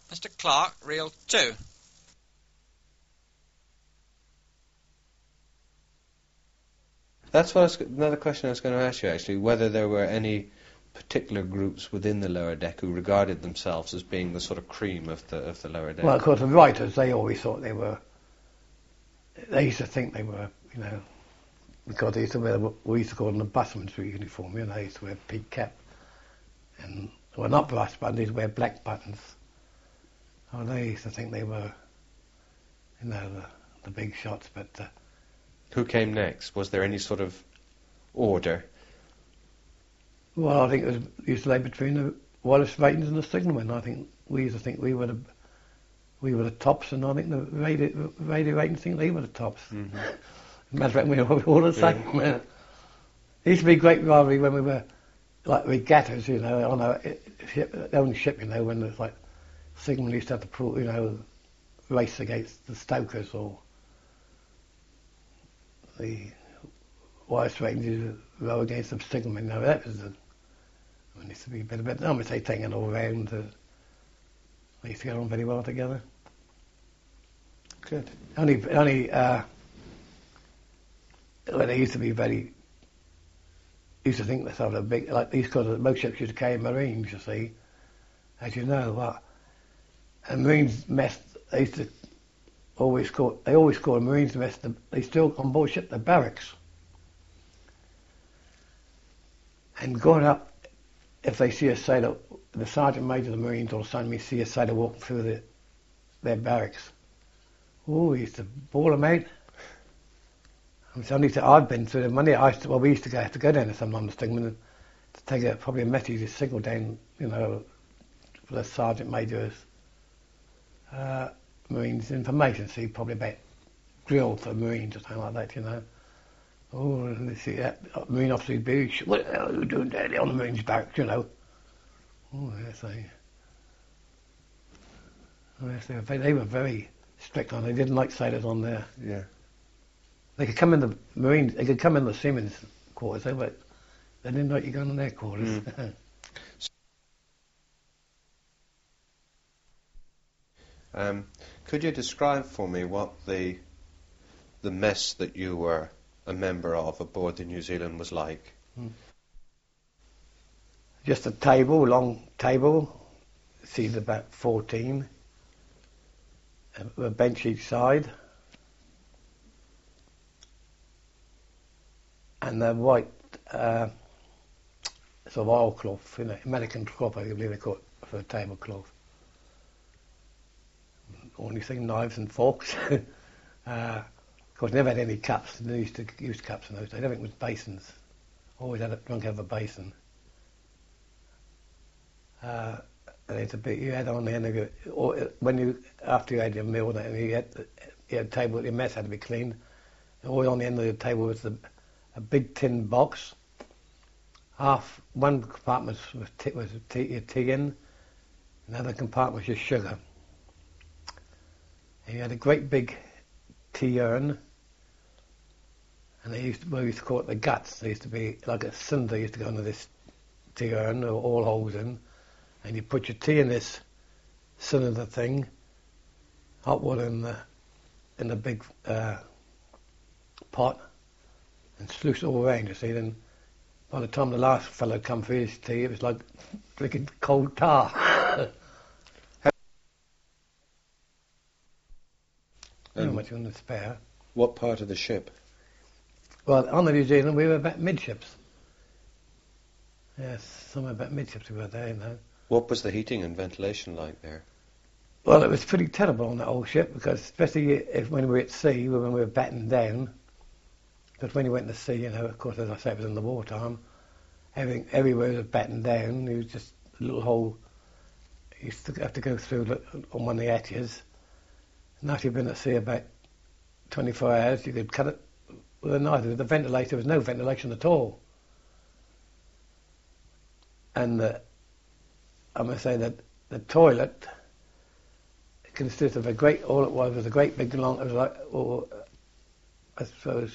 Mr. Clark, reel 2. That's what another question I was going to ask you, actually, whether there were any particular groups within the lower deck who regarded themselves as being the sort of cream of the lower deck. Well, of course, the writers, they always thought they were, they used to think they were, you know, because they used to wear, we used to call them the busman's uniform, you know, they used to wear peak cap. And, well, not brass buttons, they used to wear black buttons. Oh, they used to think they were, you know, the big shots, but... Who came next? Was there any sort of order? Well, I think it used to lay between the wireless ratings and the signalmen. I think we used to think we were the tops, and I think the radio ratings think they were the tops. Mm-hmm. Matter of fact, we were all the same. Yeah. It used to be a great rivalry when we were like regattas, you know, on our own ship, you know, when it's like signalmen used to have to, you know, race against the stokers or the wireless ratings row against the signalmen. No, that was it used to be a bit. I'm going to say taking it all around. They used to get on very well together. Good. Only when they used to be very. Used to think they sort of big, like these because most ships used to carry Marines, you see, as you know. Well, and Marines mess. They used to always call a Marines mess. They still on board ship the barracks. And going up, if they see a sailor, the sergeant major of the Marines or something, see a sailor walking through their barracks. Oh, he used to bawl them out. I've been through the money. We used to have to go down to some London Stigman to take probably a message, a signal down, you know, for the sergeant major's Marines information. See, probably about drill for Marines or something like that, you know. Oh, and they see that Marine officer would be, what the hell are you doing down there on the Marines barracks, you know? Oh, yes, they were very strict on it. They didn't like sailors on there. Yeah. They could come in the Marines, they could come in the seamen's quarters, but they didn't like you going in their quarters. Could you describe for me what the mess that you were a member of aboard the New Zealand was like? Just a table, long table, seated about 14, a bench each side, and the white sort of oilcloth, you know, American cloth, I believe they call it, for a tablecloth. Only thing, knives and forks. Of course, never had any cups. They used to use cups in those days. Everything was basins. Always had drunk out of a basin. And it's a bit, you had on the end of it, or after you had your meal, you had a table, your mess had to be cleaned. And always on the end of the table was a big tin box. One compartment was tea in, another compartment was just sugar. And you had a great big tea urn, and we used to call it the guts. There used to be like a cylinder used to go into this tea urn, all holes in, and you put your tea in this cylinder thing, hot water in the big pot, and sluice it all around, you see. Then by the time the last fellow come for his tea, it was like drinking cold tar. How much on the spare? What part of the ship? Well, on the New Zealand, we were about midships. Yes, somewhere about midships we were there, you know. What was the heating and ventilation like there? Well, it was pretty terrible on that old ship, because especially when we were at sea, when we were battened down, because when you went to sea, you know, of course, as I say, it was in the wartime, everywhere was battened down. It was just a little hole. You used to have to go through on one of the hatches. And after you've been at sea about 24 hours, you could cut it with a knife. The ventilator, there was no ventilation at all. And I must say that the toilet consisted of all it was a great big long, it was like, I suppose,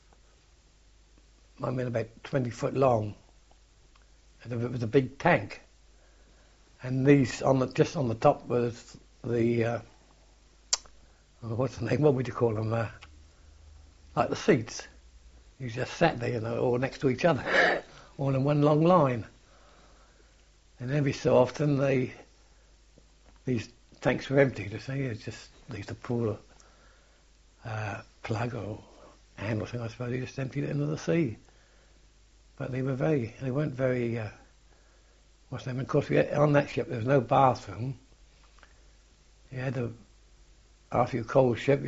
I mean about 20 foot long. And it was a big tank. And these, just on the top was the what's the name? What would you call them? Like the seats. You just sat there, you know, all next to each other, all in one long line. And every so often these tanks were empty. To say it's just they used to pull a plug or hand or something. I suppose they just emptied it into the sea. But they weren't very. What's the name? Of course, on that ship there was no bathroom. You had to, after you cold ship, you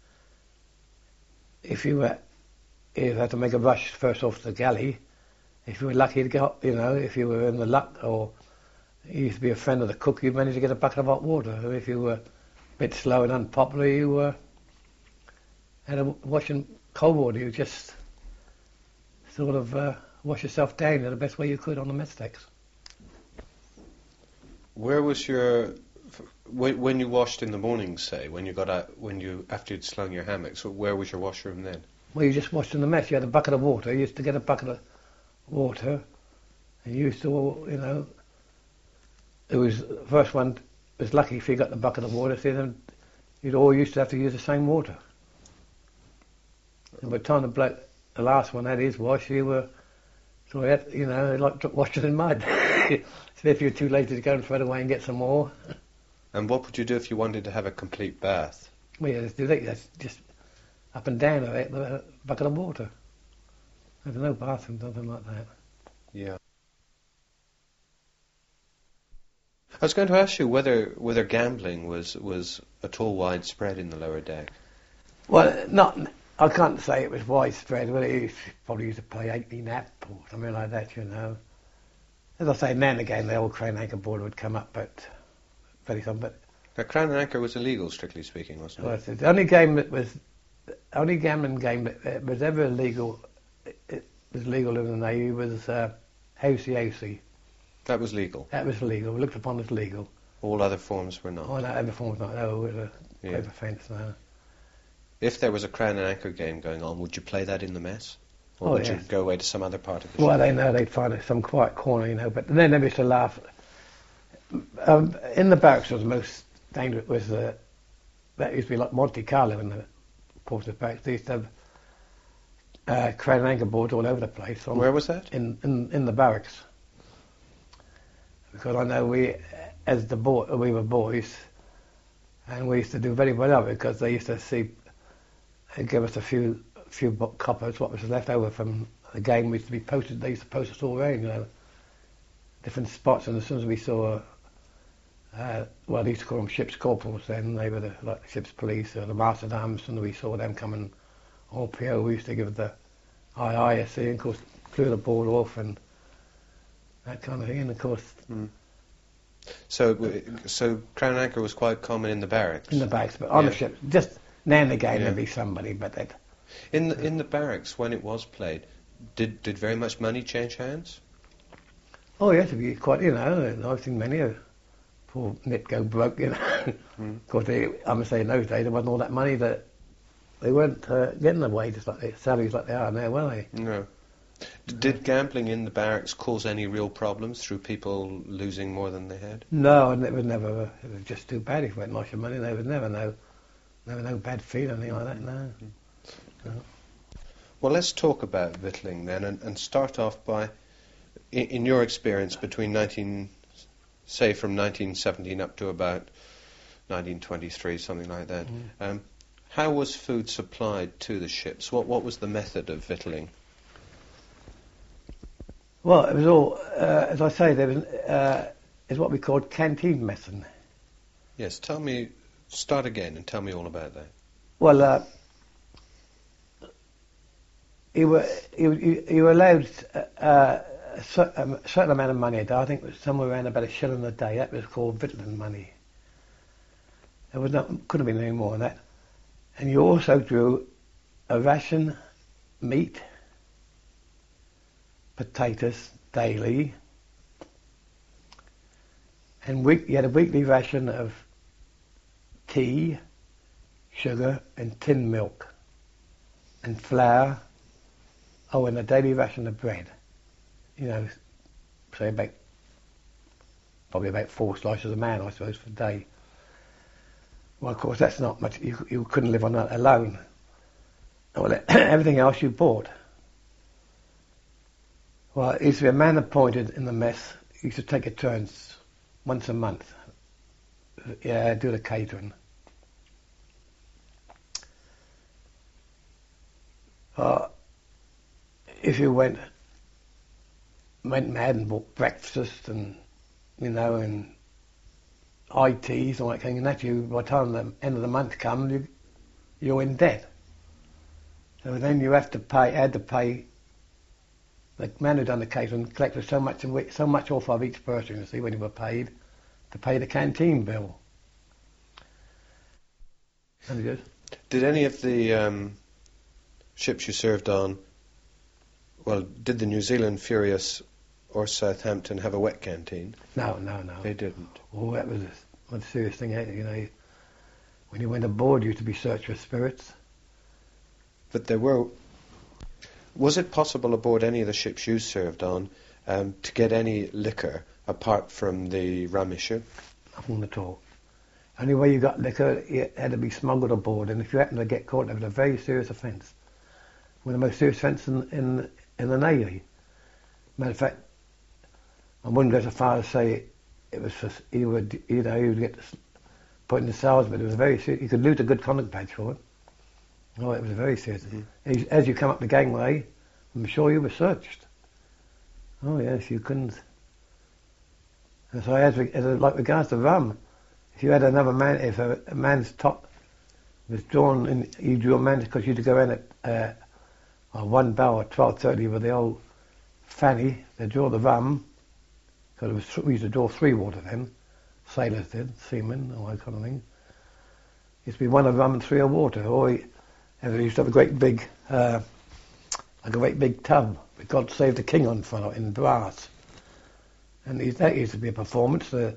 had to make a rush first off the galley. If you were lucky to get, you know, if you were in the luck, or you used to be a friend of the cook, you managed to get a bucket of hot water. Or if you were a bit slow and unpopular, you had a washing cold water. You just sort of wash yourself down in the best way you could on the mess decks. Where was your when you washed in the morning, say, when you got out, after you'd slung your hammocks? Where was your washroom then? Well, you just washed in the mess. You had a bucket of water. You used to get a bucket of water, and you used to, you know, it was the first one was lucky if you got the bucket of water. See, then you'd all used to have to use the same water. And by the time the last one had his wash, you were, so you know, like washing in mud. So if you were too lazy to go and throw it away and get some more. And what would you do if you wanted to have a complete bath? Well, you just do that. You just up and down a bucket of water. There's no bathroom, nothing like that. Yeah. I was going to ask you whether gambling was at all widespread in the lower deck. Well, I can't say it was widespread. Well, probably used to play 80 nap or something like that, you know. As I say, now and again the old crane anchor board would come up, but very some. But now, Crown and Anchor was illegal, strictly speaking, wasn't it? The only gambling game that was ever illegal. It was legal in the Navy was Housey. That was legal. That was legal. Looked upon as legal. All other forms were not. Oh, no, other forms not. No, it was a grave offence. No. If there was a Crown and Anchor game going on, would you play that in the mess? Or would you go away to some other part of the ship? Well, they know they'd find some quiet corner, you know, but then they used to laugh. In the barracks was the most dangerous, that used to be like Monte Carlo in the Portsmouth barracks. They used to have crane and anchor boards all over the place. Where was that? In the barracks. Because I know we were boys, and we used to do very well of it because they used to give us a few coppers, what was left over from the game. We used to be posted. They used to post us all around, you know, different spots. And as soon as we saw, they used to call them ship's corporals then. They were like the ship's police or the master at arms. And we saw them coming all PO. We used to give the IISC and of course clear the ball off and that kind of thing. And of course. Mm. So Crown and Anchor was quite common in the barracks. In the barracks, but on the ship, just now and again there'd be somebody, but that. In the barracks when it was played, did very much money change hands? Oh yes, it'd be quite, you know. I've seen many a poor nit go broke, you know. Of course, I must say in those days there wasn't all that money that they weren't getting the wages salaries like they are now, were they? No. Did gambling in the barracks cause any real problems through people losing more than they had? No, and it was never. It was just too bad if you went lost your money. There was never no bad feel or anything like that. No. No. Well, let's talk about victualling then, and start off by, in your experience between from 1917 up to about 1923, something like that. How was food supplied to the ships? What was the method of victualling? Well, it was all, as I say, there was is what we called canteen medicine. Yes, start again and tell me all about that. Well, you were allowed a certain amount of money a day. I think it was somewhere around about £1 a day. That was called victualling money. There was couldn't have been any more than that. And you also drew a ration meat, potatoes daily, and you had a weekly ration of tea, sugar, and tin milk, and flour. Oh, and a daily ration of bread. You know, say probably about 4 slices a man, I suppose, for a day. Well, of course, that's not much. You couldn't live on that alone. Well, everything else you bought. Well, it used to be a man appointed in the mess. He used to take it turns once a month. Yeah, do the catering. If you went mad and bought breakfast and, and high teas and all that kind of thing, by the time the end of the month comes, you're in debt. So then you had to pay the man who done the catering collected so much off of each person, you see, when you were paid, to pay the canteen bill. Did any of the ships you served on, did the New Zealand Furious or Southampton have a wet canteen? No. They didn't. Oh, that was a serious thing, when you went aboard you used to be searched for spirits. But there were... Was it possible aboard any of the ships you served on to get any liquor apart from the rum issue? Nothing at all. Only way you got liquor, it had to be smuggled aboard, and if you happened to get caught, it was a very serious offence. One of the most serious offences in the Navy. Matter of fact, I wouldn't go so far as say it was for, he would get put in the cells, but it was very serious. You could lose a good conduct badge for it. Oh, it was very serious. Mm-hmm. As you come up the gangway, I'm sure you were searched. Oh yes, you couldn't. And so like regards to rum, if you had another man, if a man's top was drawn, and you drew a man because you had to go in at 1 bell at 12:30 with the old fanny, they draw the rum, because we used to draw 3 water then, sailors did, seamen, all that kind of thing. It used to be 1 of rum and 3 of water, and they used to have a great big tub with God Save the King on front in brass. And that used to be a performance. The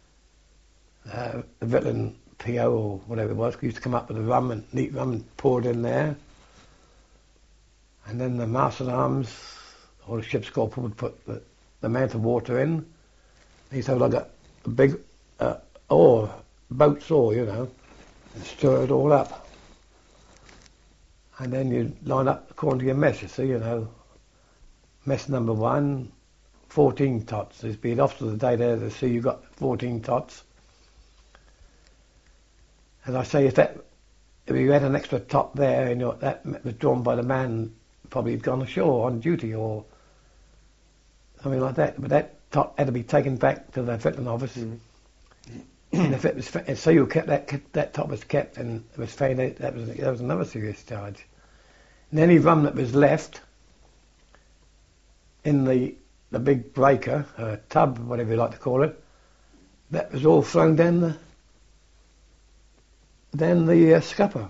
Vitland PO or whatever it was used to come up with the rum and neat rum and poured in there. And then the master at arms or the ship's corporal would put the amount of water in. They used to have like a big boat's oar, and stir it all up. And then you line up according to your mess, you see, mess number 1, 14 tots. There's been off to the day there to see you got 14 tots. And I say, if you had an extra tot there and that was drawn by the man, probably had gone ashore on duty or something like that. But that tot had to be taken back to the Vitland office. Mm-hmm. And if it was, so you kept that top was kept and it was found out, that was another serious charge. And any rum that was left in the big breaker, tub, whatever you like to call it, that was all thrown down the scupper.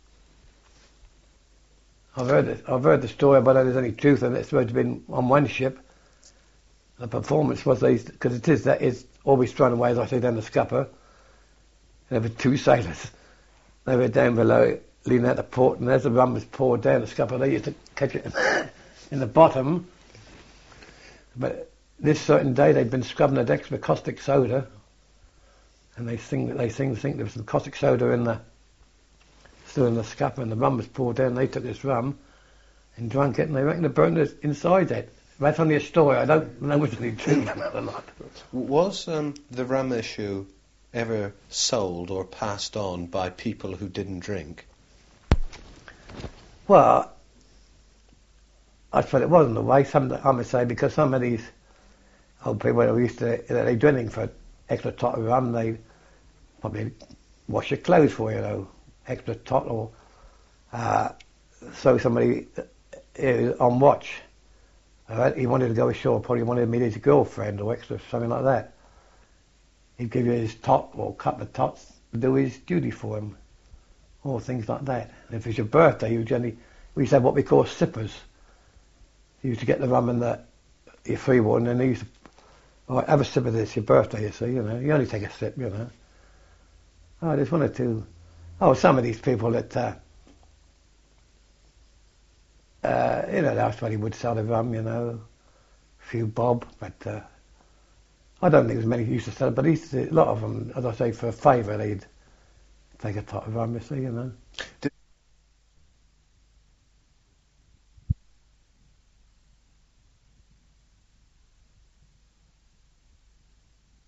I've heard the story, but there's any truth in it. It's supposed to have been on one ship. The performance was because that is always thrown away, as I say, down the scupper. And there were 2 sailors. They were down below, leaning out the port, and as the rum was poured down the scupper, they used to catch it in the bottom. But this certain day, they'd been scrubbing the decks with caustic soda, and they think there was some caustic soda still in the scupper, and the rum was poured down. They took this rum and drank it, and they reckon they burned it inside it. That's only a story. I don't know what's really true or not. Was the rum issue ever sold or passed on by people who didn't drink? Well, I suppose it wasn't the way. I must say, because some of these old people who used to, they're drinking for extra tot of rum, they probably wash your clothes for you, extra tot, or so somebody on watch. He wanted to go ashore, probably wanted to meet his girlfriend or extra, something like that. He'd give you his tot or a couple of tots to do his duty for him, or things like that. And if it's your birthday, we used to have what we call sippers. You used to get the rum and your free one, and they used to, have a sip of this, your birthday, you see, you only take a sip, Oh, there's 1 or 2. Some of these people that, that's what he would sell the rum, a few bob, but I don't think there's many who used to sell it, but a lot of them, as I say, for a favour, they'd take a top of our missile, you know.